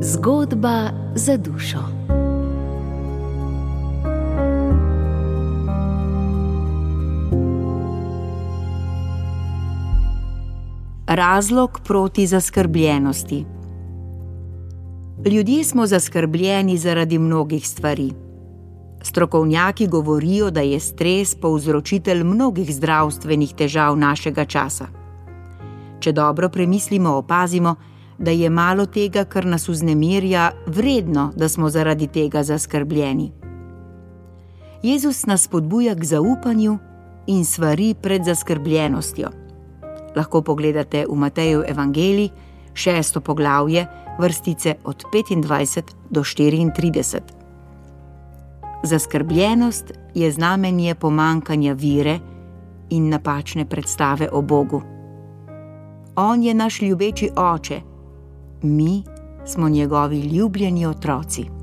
Zgodba za dušo. Razlog proti zaskrbljenosti. Ljudje smo zaskrbljeni zaradi mnogih stvari. Strokovnjaki govorijo, da je stres povzročitelj mnogih zdravstvenih težav našega časa. Če dobro premislimo, opazimo, da je malo tega, kar nas vznemirja, vredno, da smo zaradi tega zaskrbljeni. Jezus nas spodbuja k zaupanju in svari pred zaskrbljenostjo. Lahko pogledate v Matejev evangelij, 6. poglavje, vrstice od 25 do 34. Zaskrbljenost je znamenje pomanjkanja vire in napačne predstave o Bogu. On je naš ljubeči oče, mi smo njegovi ljubljeni otroci.